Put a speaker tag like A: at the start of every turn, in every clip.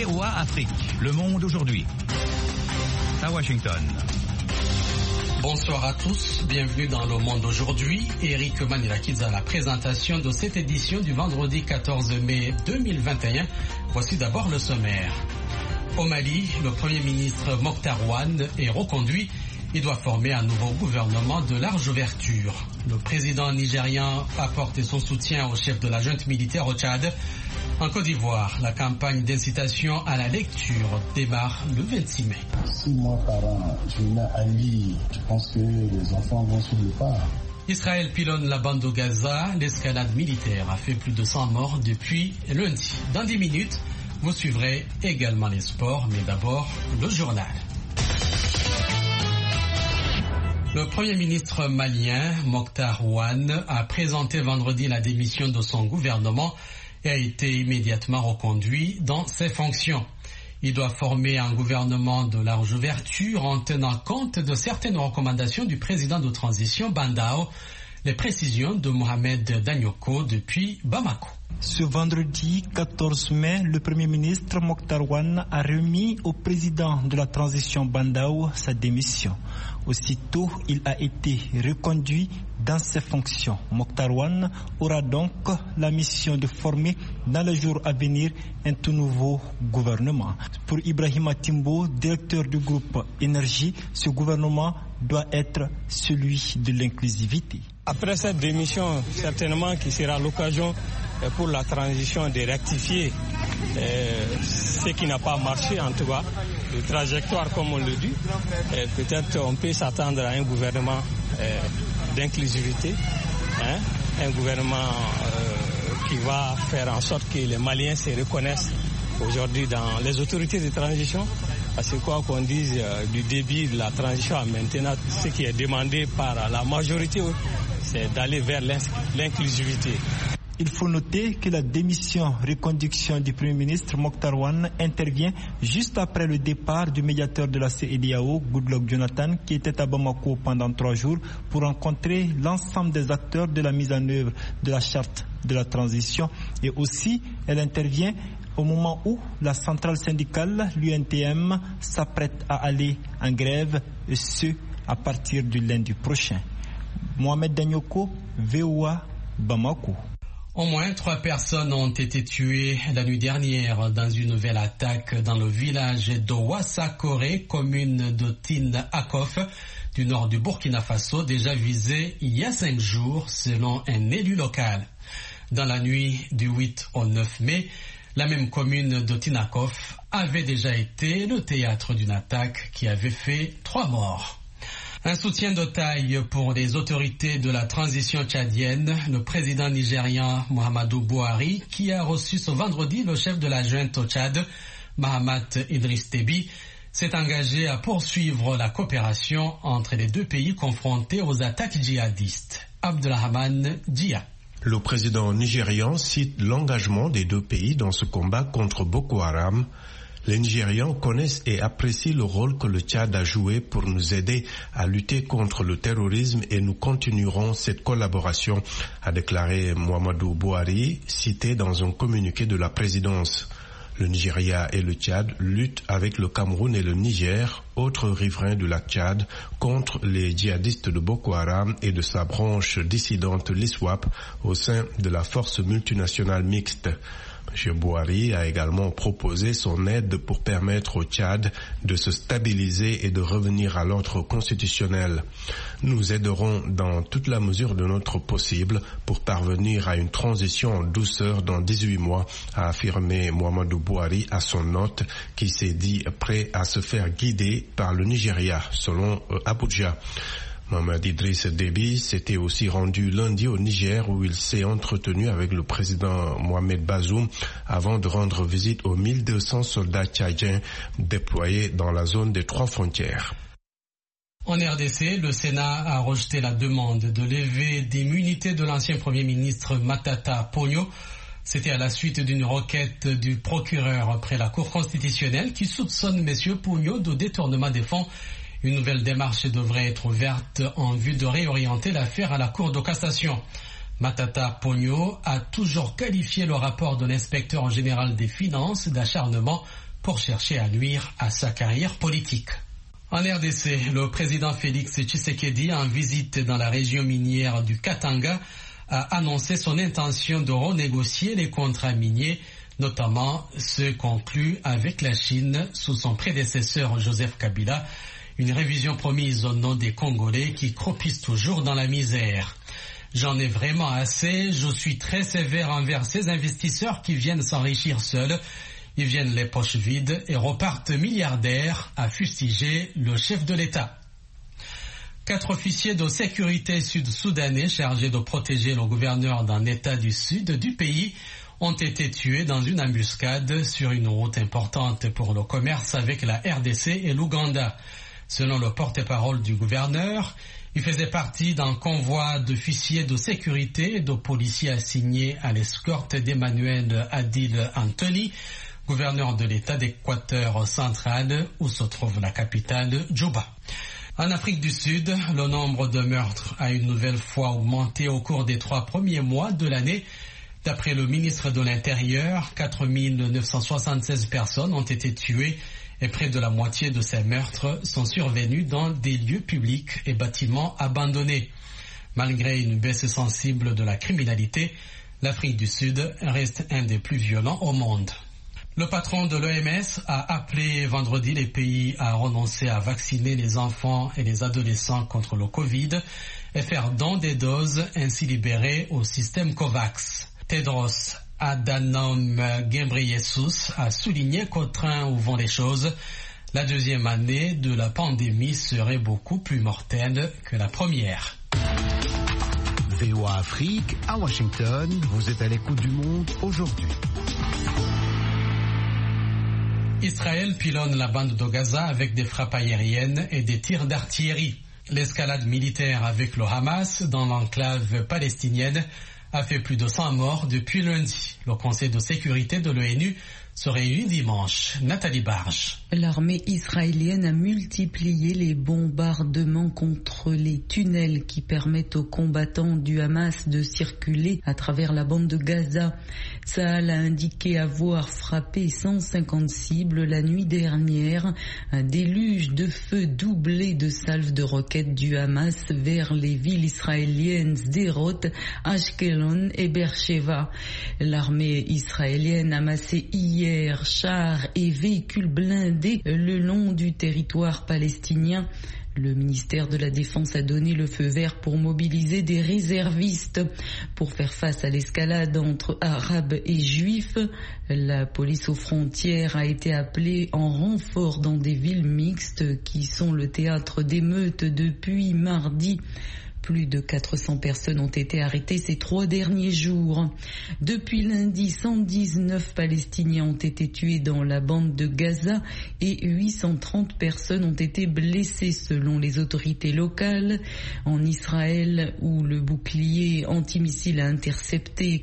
A: VOA Afrique, le monde aujourd'hui. À Washington.
B: Bonsoir à tous, bienvenue dans le monde aujourd'hui. Eric Manilakidze à la présentation de cette édition du vendredi 14 mai 2021. Voici d'abord le sommaire. Au Mali, le Premier ministre Mokhtar Ouane est reconduit. Il doit former un nouveau gouvernement de large ouverture. Le président nigérian a apporté son soutien au chef de la junte militaire au Tchad. En Côte d'Ivoire, la campagne d'incitation à la lecture démarre le 26 mai.
C: 6 mois par an, je mets à lire. Je pense que les enfants vont sur le pas.
B: Israël pilonne la bande de Gaza. L'escalade militaire a fait plus de 100 morts depuis lundi. Dans 10 minutes, vous suivrez également les sports, mais d'abord le journal. Le Premier ministre malien, Mokhtar Ouane, a présenté vendredi la démission de son gouvernement et a été immédiatement reconduit dans ses fonctions. Il doit former un gouvernement de large ouverture en tenant compte de certaines recommandations du président de transition Bandao. Les précisions de Mohamed Danyoko depuis Bamako.
D: Ce vendredi 14 mai, le Premier ministre Mokhtar Ouane a remis au président de la transition Bandao sa démission. Aussitôt, il a été reconduit dans ses fonctions. Mokhtar Ouane aura donc la mission de former dans les jours à venir un tout nouveau gouvernement. Pour Ibrahima Timbo, directeur du groupe Énergie, ce gouvernement doit être celui de l'inclusivité.
E: Après cette démission, certainement qui sera l'occasion pour la transition de rectifier ce qui n'a pas marché, en tout cas, de trajectoire comme on le dit. Peut-être on peut s'attendre à un gouvernement d'inclusivité, un gouvernement qui va faire en sorte que les Maliens se reconnaissent aujourd'hui dans les autorités de transition. Parce que quoi qu'on dise du début de la transition à maintenant, ce qui est demandé par la majorité, c'est d'aller vers l'inclusivité.
D: Il faut noter que la démission-reconduction du Premier ministre Mokhtar Ouane intervient juste après le départ du médiateur de la CEDEAO, Goodluck Jonathan, qui était à Bamako pendant 3 jours pour rencontrer l'ensemble des acteurs de la mise en œuvre de la charte de la transition. Et aussi, elle intervient au moment où la centrale syndicale, l'UNTM, s'apprête à aller en grève, et ce, à partir du lundi prochain. Mohamed Danyoko, VOA, Bamako.
B: Au moins 3 personnes ont été tuées la nuit dernière dans une nouvelle attaque dans le village d'Ouassakore, commune de Tin-Akof, du nord du Burkina Faso, déjà visée il y a 5 jours selon un élu local. Dans la nuit du 8 au 9 mai, la même commune de Tin-Akof avait déjà été le théâtre d'une attaque qui avait fait 3 morts. Un soutien de taille pour les autorités de la transition tchadienne, le président nigérian Muhammadu Buhari, qui a reçu ce vendredi le chef de la junte au Tchad, Mahamat Idriss Déby, s'est engagé à poursuivre la coopération entre les deux pays confrontés aux attaques djihadistes. Abdelrahman Dia.
F: Le président nigérian cite l'engagement des deux pays dans ce combat contre Boko Haram. Les Nigérians connaissent et apprécient le rôle que le Tchad a joué pour nous aider à lutter contre le terrorisme et nous continuerons cette collaboration, a déclaré Muhammadu Buhari, cité dans un communiqué de la présidence. Le Nigeria et le Tchad luttent avec le Cameroun et le Niger, autres riverains du lac Tchad, contre les djihadistes de Boko Haram et de sa branche dissidente l'ISWAP au sein de la force multinationale mixte. M. Buhari a également proposé son aide pour permettre au Tchad de se stabiliser et de revenir à l'ordre constitutionnel. Nous aiderons dans toute la mesure de notre possible pour parvenir à une transition en douceur dans 18 mois, a affirmé Muhammadu Buhari à son hôte qui s'est dit prêt à se faire guider par le Nigeria, selon Abuja. Mohamed Idriss Déby s'était aussi rendu lundi au Niger où il s'est entretenu avec le président Mohamed Bazoum avant de rendre visite aux 1200 soldats tchadiens déployés dans la zone des 3 frontières.
B: En RDC, le Sénat a rejeté la demande de lever d'immunité de l'ancien Premier ministre Matata Ponyo. C'était à la suite d'une requête du procureur après la Cour constitutionnelle qui soupçonne M. Ponyo de détournement des fonds. Une nouvelle démarche devrait être ouverte en vue de réorienter l'affaire à la Cour de cassation. Matata Ponyo a toujours qualifié le rapport de l'inspecteur général des finances d'acharnement pour chercher à nuire à sa carrière politique. En RDC, le président Félix Tshisekedi, en visite dans la région minière du Katanga, a annoncé son intention de renégocier les contrats miniers, notamment ceux conclus avec la Chine sous son prédécesseur Joseph Kabila, une révision promise au nom des Congolais qui croupissent toujours dans la misère. J'en ai vraiment assez, je suis très sévère envers ces investisseurs qui viennent s'enrichir seuls. Ils viennent les poches vides et repartent milliardaires, a fustigé le chef de l'État. 4 officiers de sécurité sud-soudanais chargés de protéger le gouverneur d'un État du sud du pays ont été tués dans une embuscade sur une route importante pour le commerce avec la RDC et l'Ouganda. Selon le porte-parole du gouverneur, il faisait partie d'un convoi d'officiers de sécurité et de policiers assignés à l'escorte d'Emmanuel Adil Anthony, gouverneur de l'État d'Équateur central, où se trouve la capitale, Djouba. En Afrique du Sud, le nombre de meurtres a une nouvelle fois augmenté au cours des 3 premiers mois de l'année. D'après le ministre de l'Intérieur, 4 976 personnes ont été tuées et près de la moitié de ces meurtres sont survenus dans des lieux publics et bâtiments abandonnés. Malgré une baisse sensible de la criminalité, l'Afrique du Sud reste un des plus violents au monde. Le patron de l'OMS a appelé vendredi les pays à renoncer à vacciner les enfants et les adolescents contre le Covid et faire don des doses ainsi libérées au système COVAX. Tedros Adhanom Ghebreyesus a souligné qu'au train où vont les choses, la deuxième année de la pandémie serait beaucoup plus mortelle que la première.
G: VOA Afrique, à Washington, vous êtes à l'écoute du monde aujourd'hui.
B: Israël pilonne la bande de Gaza avec des frappes aériennes et des tirs d'artillerie. L'escalade militaire avec le Hamas dans l'enclave palestinienne a fait plus de 100 morts depuis lundi. Le Conseil de sécurité de l'ONU se réunit dimanche. Nathalie Barge.
H: L'armée israélienne a multiplié les bombardements contre les tunnels qui permettent aux combattants du Hamas de circuler à travers la bande de Gaza. Tsahal a indiqué avoir frappé 150 cibles la nuit dernière. Un déluge de feu doublé de salves de roquettes du Hamas vers les villes israéliennes Sderot, Ashkelon et Beersheva. L'armée israélienne a amassé hier chars et véhicules blindés le long du territoire palestinien. Le ministère de la Défense a donné le feu vert pour mobiliser des réservistes pour faire face à l'escalade entre Arabes et Juifs. La police aux frontières a été appelée en renfort dans des villes mixtes qui sont le théâtre d'émeutes depuis mardi. Plus de 400 personnes ont été arrêtées ces 3 derniers jours. Depuis lundi, 119 Palestiniens ont été tués dans la bande de Gaza et 830 personnes ont été blessées selon les autorités locales. En Israël, où le bouclier antimissile a intercepté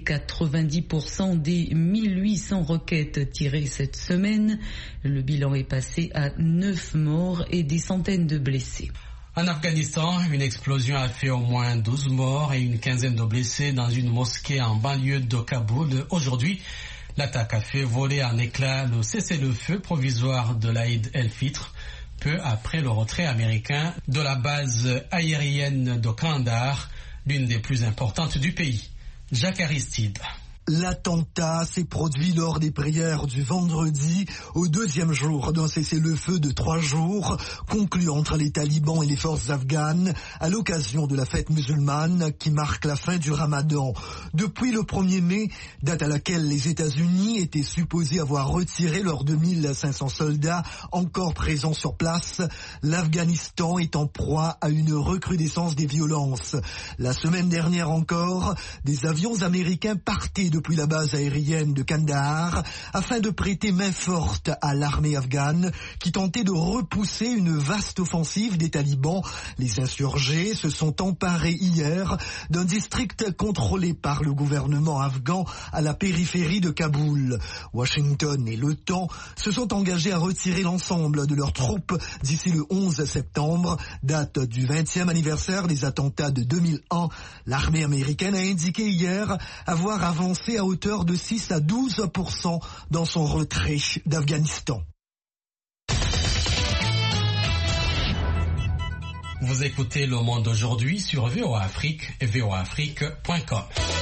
H: 90% des 1800 roquettes tirées cette semaine, le bilan est passé à 9 morts et des centaines de blessés.
B: En Afghanistan, une explosion a fait au moins 12 morts et une quinzaine de blessés dans une mosquée en banlieue de Kaboul. Aujourd'hui, l'attaque a fait voler en éclats le cessez-le-feu provisoire de l'Aïd el-Fitr, peu après le retrait américain de la base aérienne de Kandahar, l'une des plus importantes du pays. Jacques Aristide.
I: L'attentat s'est produit lors des prières du vendredi, au 2e jour d'un cessez-le-feu de 3 jours, conclu entre les talibans et les forces afghanes, à l'occasion de la fête musulmane qui marque la fin du Ramadan. Depuis le 1er mai, date à laquelle les États-Unis étaient supposés avoir retiré leurs 2500 soldats encore présents sur place, l'Afghanistan est en proie à une recrudescence des violences. La semaine dernière encore, des avions américains partaient depuis la base aérienne de Kandahar afin de prêter main forte à l'armée afghane qui tentait de repousser une vaste offensive des talibans. Les insurgés se sont emparés hier d'un district contrôlé par le gouvernement afghan à la périphérie de Kaboul. Washington et l'OTAN se sont engagés à retirer l'ensemble de leurs troupes d'ici le 11 septembre, date du 20e anniversaire des attentats de 2001. L'armée américaine a indiqué hier avoir avancé à hauteur de 6 à 12% dans son retrait d'Afghanistan.
B: Vous écoutez Le Monde aujourd'hui sur VOA Afrique et voaafrique.com.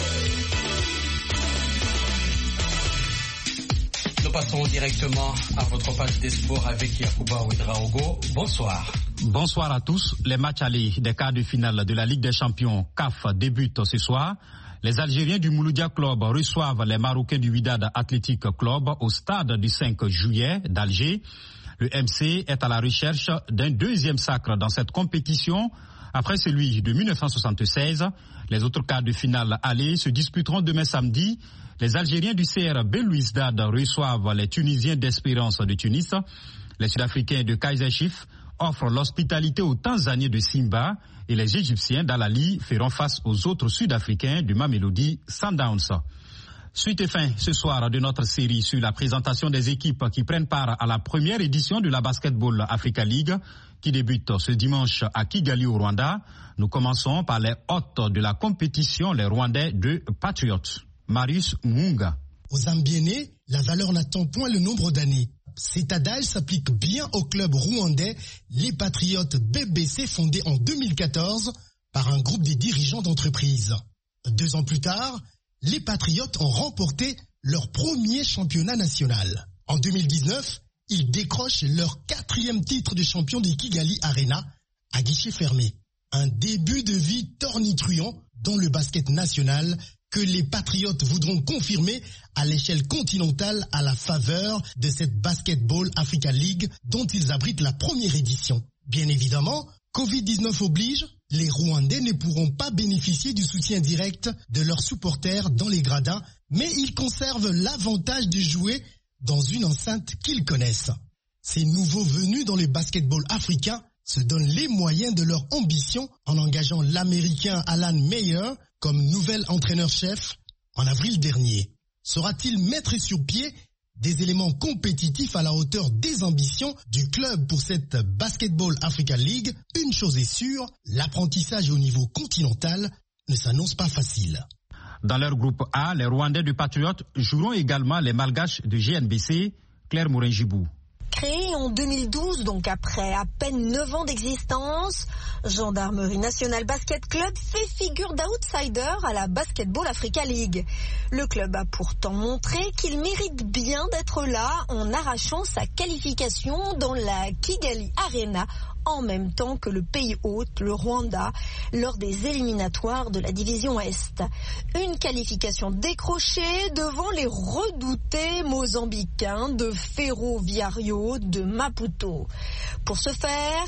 B: Nous passons directement à votre page des sports avec Yacouba Ouedraogo. Bonsoir.
J: Bonsoir à tous. Les matchs allés des quarts de finale de la Ligue des Champions CAF débutent ce soir. Les Algériens du Mouloudia Club reçoivent les Marocains du Wydad Athletic Club au stade du 5 juillet d'Alger. Le MC est à la recherche d'un deuxième sacre dans cette compétition. Après celui de 1976, les autres quarts de finale allés se disputeront demain samedi. Les Algériens du CR Belouizdad reçoivent les Tunisiens d'Espérance de Tunis. Les Sud-Africains de Kaizer Chiefs offrent l'hospitalité aux Tanzaniens de Simba et les Égyptiens d'Al-Ali feront face aux autres Sud-Africains du Mamelodi Sundowns. Suite et fin ce soir de notre série sur la présentation des équipes qui prennent part à la première édition de la Basketball Africa League qui débute ce dimanche à Kigali au Rwanda. Nous commençons par les hôtes de la compétition, les Rwandais de Patriots. Marius Munga.
K: Aux Zambienais, la valeur n'attend point le nombre d'années. Cet adage s'applique bien au club rwandais, les Patriotes BBC, fondé en 2014 par un groupe de dirigeants d'entreprise. 2 ans plus tard, les Patriotes ont remporté leur premier championnat national. En 2019, ils décrochent leur 4e titre de champion de Kigali Arena à guichet fermé. Un début de vie tornitruant dans le basket national que les Patriotes voudront confirmer à l'échelle continentale à la faveur de cette Basketball Africa League dont ils abritent la première édition. Bien évidemment, Covid-19 oblige, les Rwandais ne pourront pas bénéficier du soutien direct de leurs supporters dans les gradins, mais ils conservent l'avantage de jouer dans une enceinte qu'ils connaissent. Ces nouveaux venus dans le basketball africain se donnent les moyens de leur ambition en engageant l'Américain Alan Meyer comme nouvel entraîneur-chef en avril dernier. Saura-t-il mettre sur pied des éléments compétitifs à la hauteur des ambitions du club pour cette Basketball Africa League? Une chose est sûre, l'apprentissage au niveau continental ne s'annonce pas facile.
J: Dans leur groupe A, les Rwandais du Patriotes joueront également les Malgaches de GNBC, Claire Mourenjibou.
L: Créé en 2012, donc après à peine 9 ans d'existence, Gendarmerie Nationale Basket Club fait figure d'outsider à la Basketball Africa League. Le club a pourtant montré qu'il mérite bien d'être là en arrachant sa qualification dans la Kigali Arena en même temps que le pays hôte, le Rwanda, lors des éliminatoires de la division Est. Une qualification décrochée devant les redoutés mozambicains de Ferroviario de Maputo. Pour ce faire,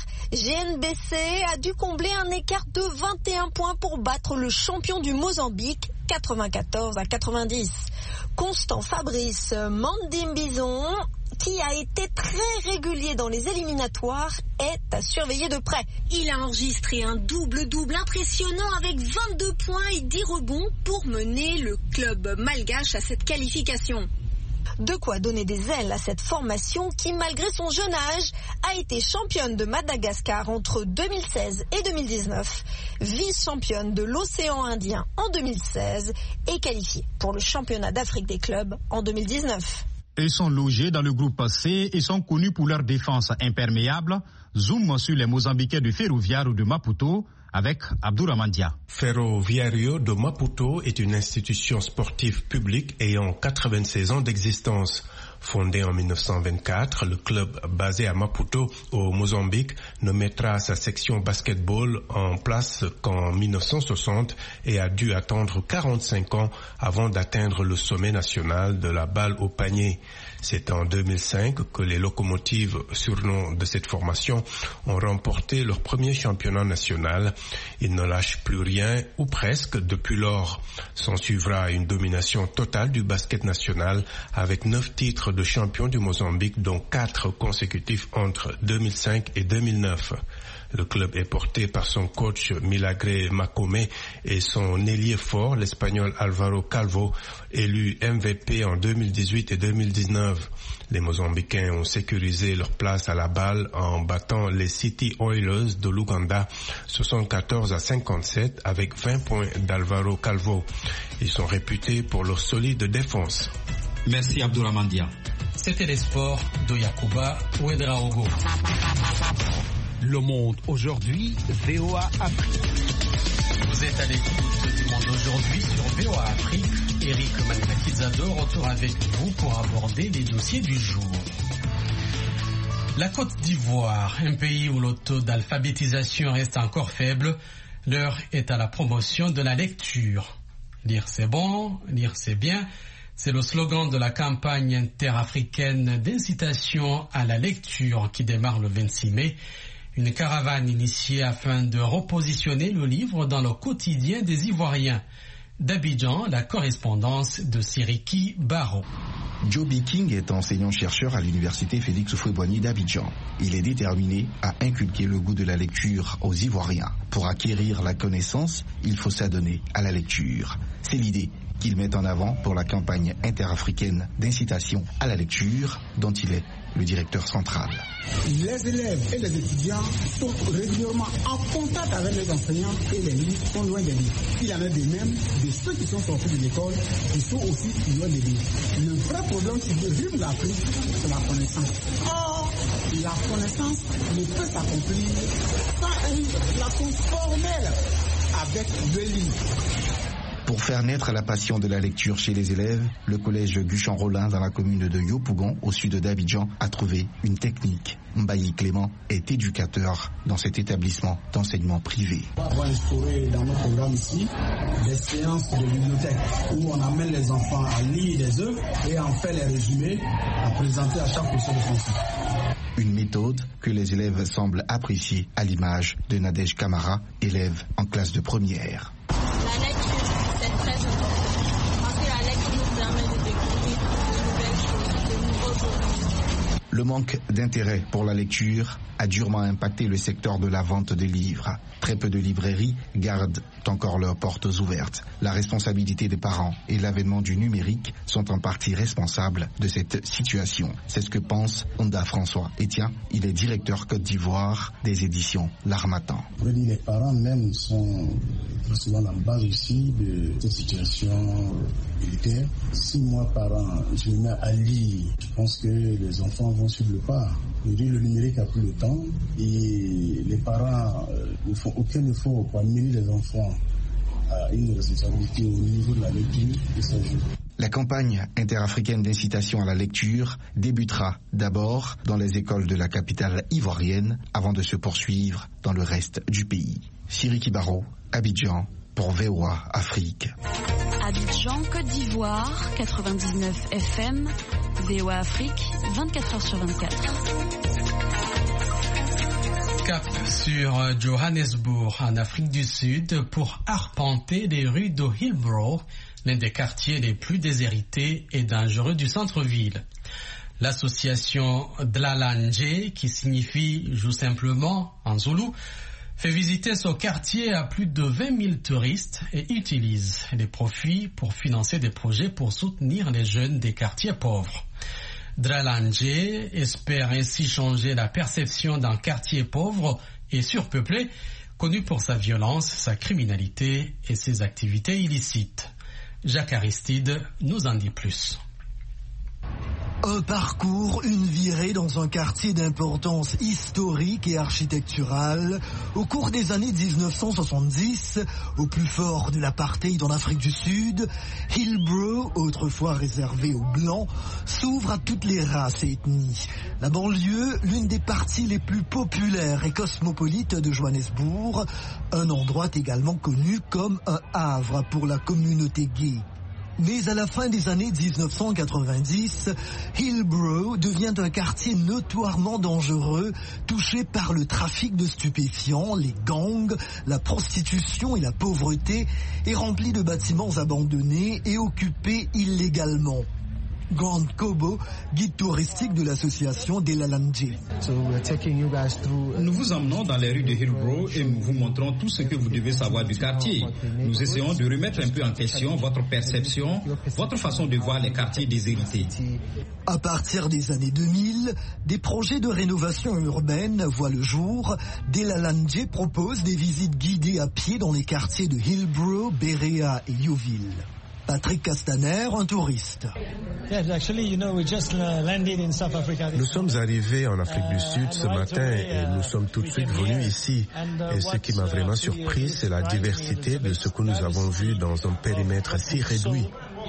L: GNBC a dû combler un écart de 21 points pour battre le champion du Mozambique, 94-90. Constant Fabrice Mandimbizon, qui a été très régulier dans les éliminatoires, est à surveiller de près. Il a enregistré un double-double impressionnant avec 22 points et 10 rebonds pour mener le club malgache à cette qualification. De quoi donner des ailes à cette formation qui, malgré son jeune âge, a été championne de Madagascar entre 2016 et 2019, vice-championne de l'océan Indien en 2016 et qualifiée pour le championnat d'Afrique des clubs en 2019.
J: Ils sont logés dans le groupe C et sont connus pour leur défense imperméable. Zoom sur les Mozambicains de Ferroviario de Maputo avec Abdouramandia.
F: Ferroviario de Maputo est une institution sportive publique ayant 96 ans d'existence. Fondé en 1924, le club basé à Maputo, au Mozambique, ne mettra sa section basketball en place qu'en 1960 et a dû attendre 45 ans avant d'atteindre le sommet national de la balle au panier. C'est en 2005 que les locomotives, surnom de cette formation, ont remporté leur premier championnat national. Ils ne lâchent plus rien, ou presque, depuis lors. S'en suivra une domination totale du basket national avec 9 titres de champion du Mozambique, dont 4 consécutifs entre 2005 et 2009. Le club est porté par son coach Milagre Macomé et son ailier fort, l'Espagnol Alvaro Calvo, élu MVP en 2018 et 2019. Les Mozambicains ont sécurisé leur place à la balle en battant les City Oilers de l'Ouganda 74-57 avec 20 points d'Alvaro Calvo. Ils sont réputés pour leur solide défense.
J: Merci Abdouramandia.
B: C'était les sports de Yacouba Ouedraogo.
G: Le Monde aujourd'hui, VOA Afrique.
B: Vous êtes à l'écoute du Monde aujourd'hui sur VOA Afrique. Eric Manakizado retourne avec vous pour aborder les dossiers du jour. La Côte d'Ivoire, un pays où le taux d'alphabétisation reste encore faible, l'heure est à la promotion de la lecture. Lire c'est bon, lire c'est bien, c'est le slogan de la campagne interafricaine d'incitation à la lecture qui démarre le 26 mai. Une caravane initiée afin de repositionner le livre dans le quotidien des Ivoiriens. D'Abidjan, la correspondance de Siriki Baro.
M: Joby King est enseignant-chercheur à l'université Félix Houphouët-Boigny d'Abidjan. Il est déterminé à inculquer le goût de la lecture aux Ivoiriens. Pour acquérir la connaissance, il faut s'adonner à la lecture. C'est l'idée qu'il met en avant pour la campagne interafricaine d'incitation à la lecture dont il est le directeur central.
N: Les élèves et les étudiants sont régulièrement en contact avec les enseignants et les livres sont loin des livres. Il y en a de même de ceux qui sont sortis de l'école qui sont aussi loin des livres. Le vrai problème qui rime l'Afrique, c'est la connaissance. Or, la connaissance ne peut s'accomplir sans une relation formelle avec le livre.
M: Pour faire naître la passion de la lecture chez les élèves, le collège Guchan-Rollin dans la commune de Yopougon, au sud d'Abidjan, a trouvé une technique. Mbayi Clément est éducateur dans cet établissement d'enseignement privé.
N: On va instaurer dans notre programme ici des séances de bibliothèque où on amène les enfants à lire des œuvres et à en faire les résumés, à présenter à chaque professeur de français.
M: Une méthode que les élèves semblent apprécier à l'image de Nadège Camara, élève en classe de première.
O: La lecture, c'est très important parce que la lecture nous permet de découvrir de nouvelles choses, de nouveaux horizons.
M: Le manque d'intérêt pour la lecture a durement impacté le secteur de la vente des livres. Très peu de librairies gardent encore leurs portes ouvertes. La responsabilité des parents et l'avènement du numérique sont en partie responsables de cette situation. C'est ce que pense Onda François. Et tiens, il est directeur Côte d'Ivoire des éditions L'Harmattan.
C: Les parents même sont souvent la base aussi de cette situation militaire. Si moi, parent, je me mets à lire, je pense que les enfants vont suivre le pas. Le numérique a pris le temps et les parents ne font aucun effort pour amener les enfants à une responsabilité au niveau de la lecture et ça joue.
M: La campagne interafricaine d'incitation à la lecture débutera d'abord dans les écoles de la capitale ivoirienne avant de se poursuivre dans le reste du pays. Siriki Baro, Abidjan, pour VOA Afrique.
P: Abidjan, Côte d'Ivoire, 99 FM, VOA Afrique, 24h/24.
B: Cap sur Johannesburg, en Afrique du Sud, pour arpenter les rues de Hillbrow, l'un des quartiers les plus déshérités et dangereux du centre-ville. L'association Dlalanje, qui signifie joue simplement en zoulou, fait visiter ce quartier à plus de 20 000 touristes et utilise les profits pour financer des projets pour soutenir les jeunes des quartiers pauvres. Dlalanje espère ainsi changer la perception d'un quartier pauvre et surpeuplé, connu pour sa violence, sa criminalité et ses activités illicites. Jacques Aristide nous en dit plus.
I: Un parcours, une virée dans un quartier d'importance historique et architecturale au cours des années 1970, au plus fort de l'apartheid en Afrique du Sud. Hillbrow, autrefois réservé aux Blancs, s'ouvre à toutes les races et ethnies. La banlieue, l'une des parties les plus populaires et cosmopolites de Johannesburg, un endroit également connu comme un havre pour la communauté gay. Mais à la fin des années 1990, Hillbrow devient un quartier notoirement dangereux, touché par le trafic de stupéfiants, les gangs, la prostitution et la pauvreté, et rempli de bâtiments abandonnés et occupés illégalement. Grand Kobo, guide touristique de l'association Dlalanje.
J: Nous vous emmenons dans les rues de Hillbrow et nous vous montrons tout ce que vous devez savoir du quartier. Nous essayons de remettre un peu en question votre perception, votre façon de voir les quartiers déshérités.
I: À partir des années 2000, des projets de rénovation urbaine voient le jour. Dlalanje propose des visites guidées à pied dans les quartiers de Hillbrow, Berea et Yeoville. Patrick Castaner, un touriste.
F: Nous sommes arrivés en Afrique du Sud ce matin et nous sommes tout de suite venus ici. Et ce qui m'a vraiment surpris, c'est la diversité de ce que nous avons vu dans un périmètre si réduit.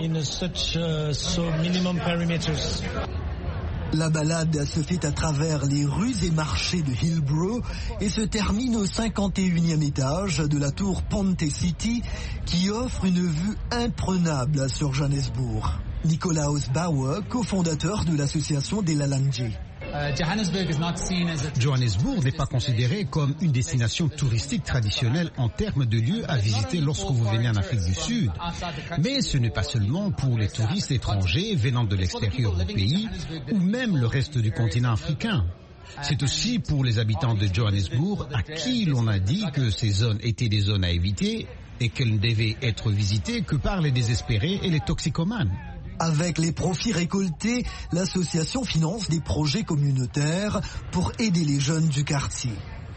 I: La balade se fait à travers les rues et marchés de Hillbrow et se termine au 51e étage de la tour Ponte City qui offre une vue imprenable sur Johannesburg. Nicolaus Bauer, cofondateur de l'association des Lalanje.
Q: Johannesburg n'est pas considéré comme une destination touristique traditionnelle en termes de lieux à visiter lorsque vous venez en Afrique du Sud. Mais ce n'est pas seulement pour les touristes étrangers venant de l'extérieur du pays ou même le reste du continent africain. C'est aussi pour les habitants de Johannesburg à qui l'on a dit que ces zones étaient des zones à éviter et qu'elles ne devaient être visitées que par les désespérés et les toxicomanes.
I: Avec les profits récoltés, l'association finance des projets communautaires pour aider les jeunes du quartier.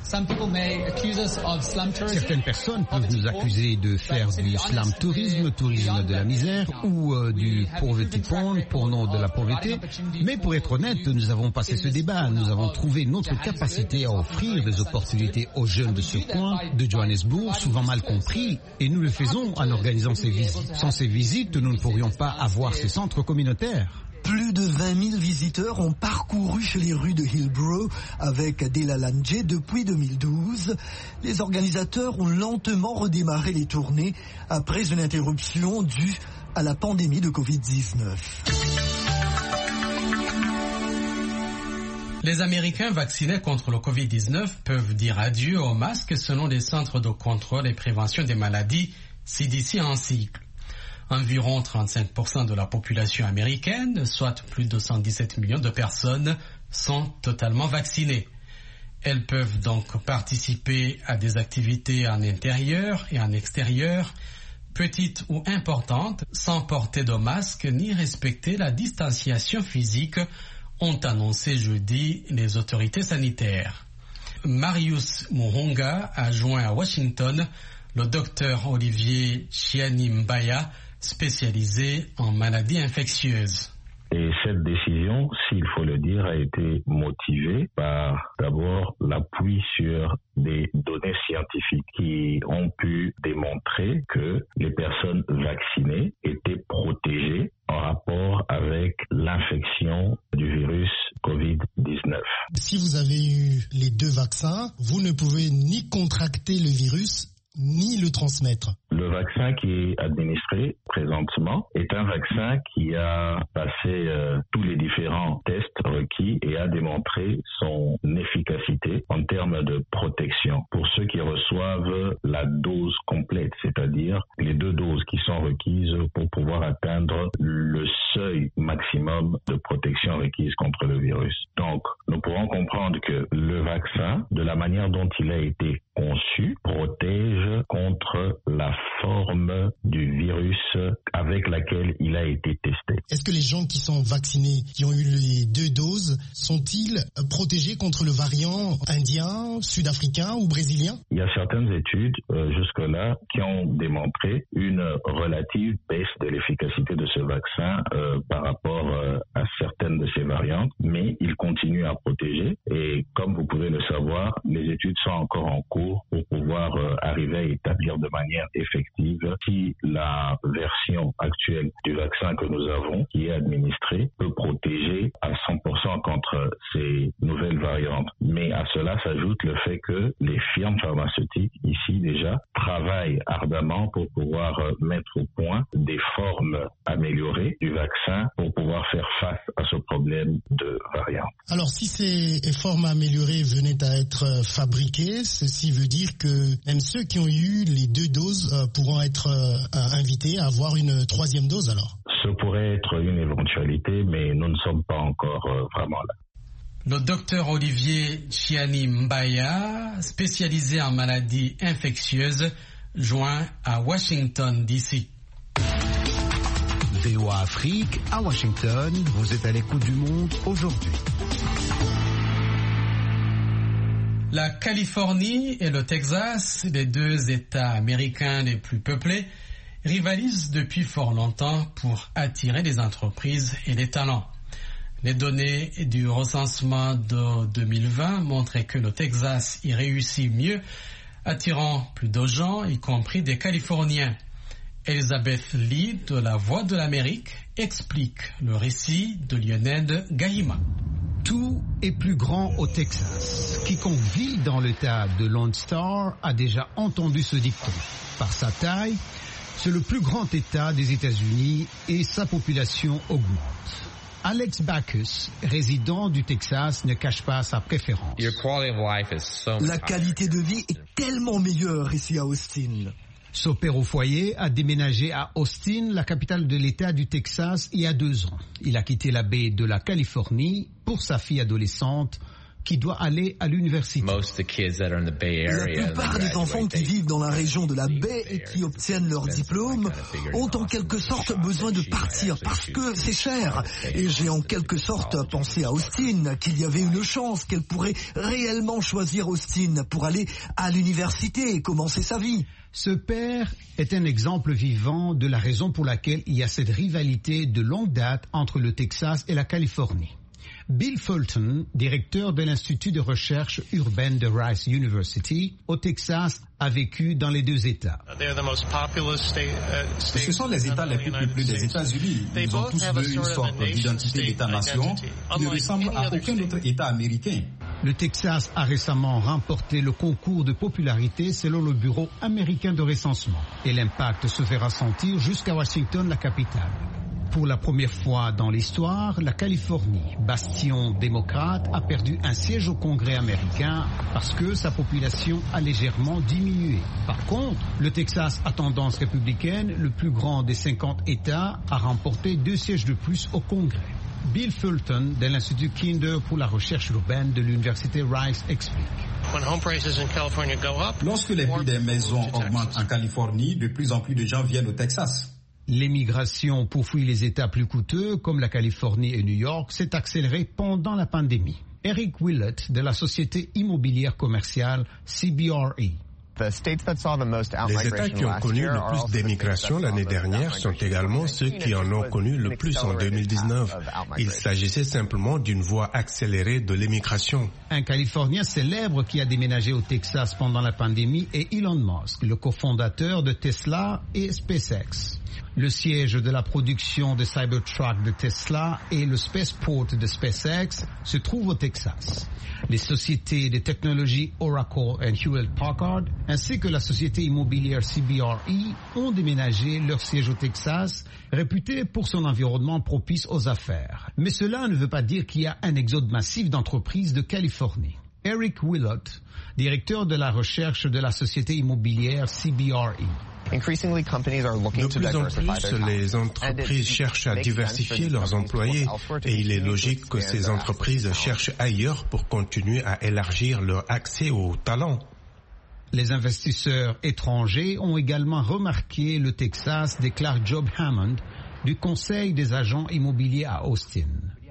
Q: Certaines personnes peuvent nous accuser de faire du slum tourisme, tourisme de la misère ou du poverty porn, porno de la pauvreté. Mais pour être honnête, nous avons passé ce débat. Nous avons trouvé notre capacité à offrir des opportunités aux jeunes de ce coin de Johannesburg, souvent mal compris, et nous le faisons en organisant ces visites. Sans ces visites, nous ne pourrions pas avoir ces centres communautaires.
I: Plus de 20 000 visiteurs ont parcouru les rues de Hillbrow avec des Lalanje depuis 2012. Les organisateurs ont lentement redémarré les tournées après une interruption due à la pandémie de Covid-19.
B: Les Américains vaccinés contre le Covid-19 peuvent dire adieu aux masques selon les centres de contrôle et prévention des maladies CDC en cycle. Environ 35% de la population américaine, soit plus de 117 millions de personnes, sont totalement vaccinées. Elles peuvent donc participer à des activités en intérieur et en extérieur, petites ou importantes, sans porter de masque ni respecter la distanciation physique, ont annoncé jeudi les autorités sanitaires. Marius Muhunga a joint à Washington le docteur Olivier Chiani-Mbaya, spécialisé en maladies infectieuses.
R: Et cette décision, s'il faut le dire, a été motivée par d'abord l'appui sur des données scientifiques qui ont pu démontrer que les personnes vaccinées étaient protégées en rapport avec l'infection du virus Covid-19.
K: Si vous avez eu les deux vaccins, vous ne pouvez ni contracter le virus ni le transmettre.
R: Le vaccin qui est administré présentement est un vaccin qui a passé tous les différents tests requis et a démontré son efficacité en termes de protection. Pour ceux qui reçoivent la dose complète, c'est-à-dire les 2 doses qui sont requises pour pouvoir atteindre le seuil maximum de protection requise contre le virus. Donc, nous pourrons comprendre que le vaccin, de la manière dont il a été conçu, protège contre la forme du virus avec laquelle il a été testé.
K: Est-ce que les gens qui sont vaccinés, qui ont eu les 2 doses, sont-ils protégés contre le variant indien, sud-africain ou brésilien?
R: Il y a certaines études jusque-là qui ont démontré une relative baisse de l'efficacité de ce vaccin par rapport à certaines de ces variantes, mais il continue à protéger et comme vous pouvez le savoir, les études sont encore en cours pour pouvoir arriver à établir de manière effective si la version actuelle du vaccin que nous avons, qui est administré, peut protéger à 100% contre ces nouvelles variantes. Mais à cela s'ajoute le fait que les firmes pharmaceutiques ici déjà travaillent ardemment pour pouvoir mettre au point des formes améliorées du vaccin pour pouvoir faire face à ce problème de variants.
K: Alors si ces formes améliorées venaient à être fabriquées, ceci veut dire que même ceux qui ont eu les 2 doses pourront être invités à avoir une 3e dose alors?
R: Ce pourrait être une éventualité, mais nous ne sommes pas encore vraiment là.
B: Le docteur Olivier Chiani-Mbaya, spécialisé en maladies infectieuses, joint à Washington, D.C.
G: VOA Afrique, à Washington, vous êtes à l'écoute du monde aujourd'hui.
B: La Californie et le Texas, les 2 États américains les plus peuplés, rivalisent depuis fort longtemps pour attirer les entreprises et les talents. Les données du recensement de 2020 montraient que le Texas y réussit mieux, attirant plus de gens, y compris des Californiens. Elisabeth Lee de La Voix de l'Amérique explique le récit de Lionel Gahima.
Q: Tout est plus grand au Texas. Quiconque vit dans l'État de Lone Star a déjà entendu ce dicton. Par sa taille, c'est le plus grand État des États-Unis et sa population augmente. Alex Bacchus, résident du Texas, ne cache pas sa préférence.
I: La qualité de vie est tellement meilleure ici à Austin.
Q: Son père au foyer a déménagé à Austin, la capitale de l'État du Texas, il y a 2 ans. Il a quitté la baie de la Californie pour sa fille adolescente qui doit aller à l'université.
I: La plupart des enfants qui vivent dans la région de la baie et qui obtiennent leur diplôme ont en quelque sorte besoin de partir parce que c'est cher. Et j'ai en quelque sorte pensé à Austin, qu'il y avait une chance qu'elle pourrait réellement choisir Austin pour aller à l'université et commencer sa vie.
Q: Ce père est un exemple vivant de la raison pour laquelle il y a cette rivalité de longue date entre le Texas et la Californie. Bill Fulton, directeur de l'Institut de recherche urbaine de Rice University, au Texas, a vécu dans les 2 États.
S: Ce sont les États les plus peuplés des États-Unis. Ils ont tous deux une sorte d'identité d'État-nation qui ne ressemble à aucun autre État américain.
Q: Le Texas a récemment remporté le concours de popularité selon le Bureau américain de recensement. Et l'impact se fera sentir jusqu'à Washington, la capitale. Pour la première fois dans l'histoire, la Californie, bastion démocrate, a perdu un siège au Congrès américain parce que sa population a légèrement diminué. Par contre, le Texas à tendance républicaine, le plus grand des 50 États, a remporté 2 sièges de plus au Congrès. Bill Fulton de l'Institut Kinder pour la recherche urbaine de l'Université Rice explique.
S: Lorsque les prix des maisons augmentent en Californie, de plus en plus de gens viennent au Texas.
Q: L'émigration pour fuir les États plus coûteux, comme la Californie et New York, s'est accélérée pendant la pandémie. Eric Willett, de la société immobilière commerciale CBRE.
F: Les États qui ont connu le plus d'émigration l'année dernière sont également ceux qui en ont connu le plus en 2019. Il s'agissait simplement d'une voie accélérée de l'émigration.
Q: Un Californien célèbre qui a déménagé au Texas pendant la pandémie est Elon Musk, le cofondateur de Tesla et SpaceX. Le siège de la production de Cybertruck de Tesla et le Spaceport de SpaceX se trouvent au Texas. Les sociétés de technologie Oracle et Hewlett-Packard ainsi que la société immobilière CBRE ont déménagé leur siège au Texas, réputé pour son environnement propice aux affaires. Mais cela ne veut pas dire qu'il y a un exode massif d'entreprises de Californie. Eric Willott, directeur de la recherche de la société immobilière CBRE.
F: De plus en plus, les entreprises cherchent à diversifier leurs employés et il est logique que ces entreprises cherchent ailleurs pour continuer à élargir leur accès aux talents.
Q: Les investisseurs étrangers ont également remarqué le Texas, déclare Job Hammond du Conseil des agents immobiliers à Austin.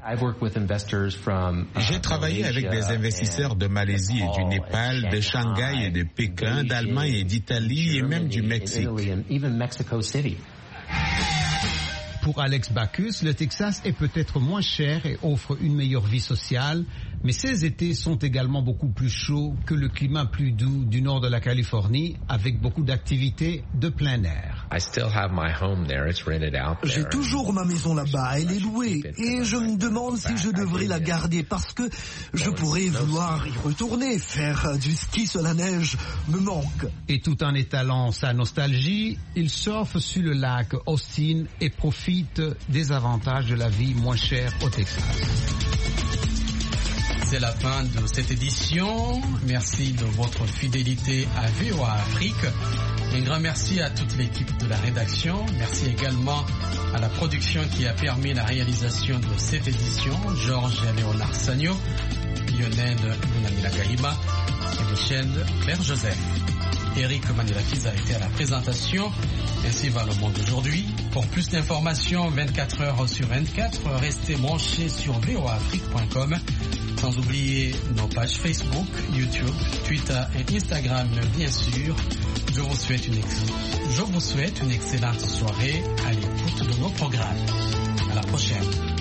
T: J'ai travaillé avec des investisseurs de Malaisie et du Népal, de Shanghai et de Pékin, d'Allemagne et d'Italie et même du Mexique.
Q: Pour Alex Bacchus, le Texas est peut-être moins cher et offre une meilleure vie sociale, mais ses étés sont également beaucoup plus chauds que le climat plus doux du nord de la Californie, avec beaucoup d'activités de plein air.
I: J'ai toujours ma maison là-bas, elle est louée, et je me demande si je devrais la garder parce que je pourrais vouloir y retourner, faire du ski sur la neige me manque.
Q: Et tout en étalant sa nostalgie, il surfe sur le lac Austin et profite des avantages de la vie moins chère au Texas.
B: C'est la fin de cette édition. Merci de votre fidélité à VOA Afrique. Un grand merci à toute l'équipe de la rédaction. Merci également à la production qui a permis la réalisation de cette édition. Georges et Léonard Sagno, Lionel Lunamila Gahima et Michel Claire Joseph. Eric Manilakis a été à la présentation. Ainsi va le monde aujourd'hui. Pour plus d'informations, 24 heures sur 24, restez branchés sur voafrique.com. Sans oublier nos pages Facebook, YouTube, Twitter et Instagram, bien sûr. Je vous souhaite une excellente soirée à l'écoute de nos programmes. À la prochaine.